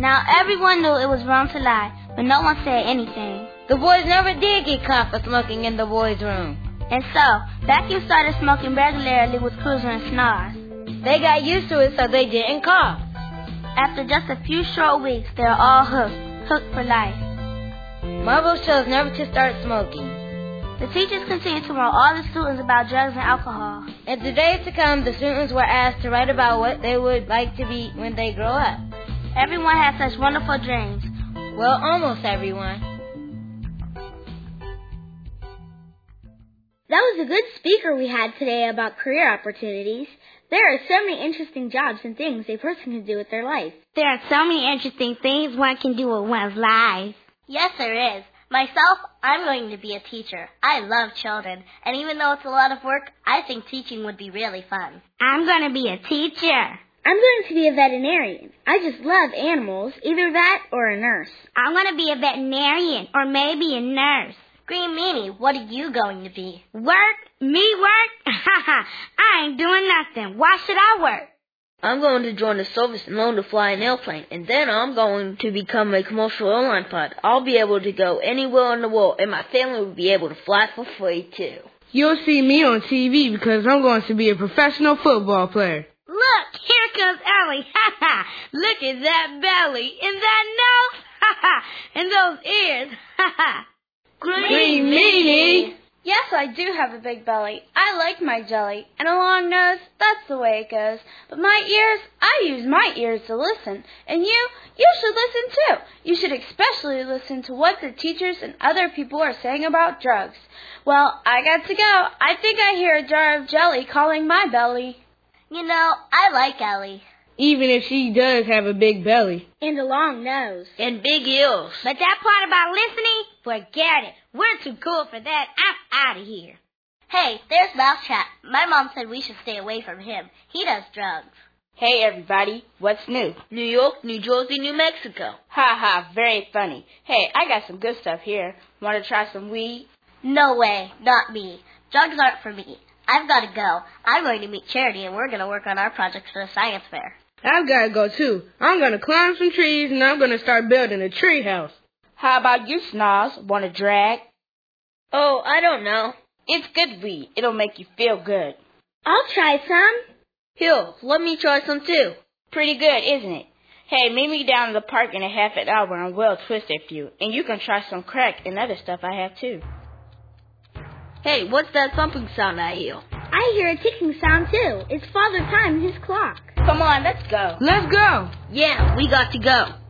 Now everyone knew it was wrong to lie, but no one said anything. The boys never did get caught for smoking in the boys' room. And so, Vacuum started smoking regularly with Cruiser and Snaz. They got used to it so they didn't cough. After just a few short weeks, they were all hooked for life. Marvel chose never to start smoking. The teachers continued to warn all the students about drugs and alcohol. In the days to come, the students were asked to write about what they would like to be when they grow up. Everyone had such wonderful dreams. Well, almost everyone. That was a good speaker we had today about career opportunities. There are so many interesting jobs and things a person can do with their life. There are so many interesting things one can do with one's life. Yes, there is. Myself, I'm going to be a teacher. I love children, and even though it's a lot of work, I think teaching would be really fun. I'm going to be a teacher. I'm going to be a veterinarian. I just love animals, either that or a nurse. I'm going to be a veterinarian or maybe a nurse. Green Meanie, what are you going to be? Work? Me work? I ain't doing nothing. Why should I work? I'm going to join the service and learn to fly an airplane, and then I'm going to become a commercial airline pilot. I'll be able to go anywhere in the world, and my family will be able to fly for free, too. You'll see me on TV because I'm going to be a professional football player. Look, here comes Ellie. Look at that belly, and that nose, and those ears. Green Meanie! Yes, I do have a big belly. I like my jelly. And a long nose, that's the way it goes. But my ears, I use my ears to listen. And you should listen too. You should especially listen to what the teachers and other people are saying about drugs. Well, I got to go. I think I hear a jar of jelly calling my belly. You know, I like Ellie. Even if she does have a big belly. And a long nose. And big ears. But that part about listening, forget it. We're too cool for that. I'm out of here. Hey, there's Mousetrap. My mom said we should stay away from him. He does drugs. Hey everybody, what's new? New York, New Jersey, New Mexico. Ha ha, very funny. Hey, I got some good stuff here. Want to try some weed? No way, not me. Drugs aren't for me. I've got to go. I'm going to meet Charity and we're going to work on our projects for the science fair. I've got to go too. I'm going to climb some trees and I'm going to start building a tree house. How about you, Snaz? Want to drag? Oh, I don't know. It's good weed. It'll make you feel good. I'll try some. Here, let me try some too. Pretty good, isn't it? Hey, meet me down in the park in a half an hour and we'll twist a few. And you can try some crack and other stuff I have too. Hey, what's that thumping sound I hear? I hear a ticking sound too. It's Father Time and his clock. Come on, let's go. Let's go. Yeah, we got to go.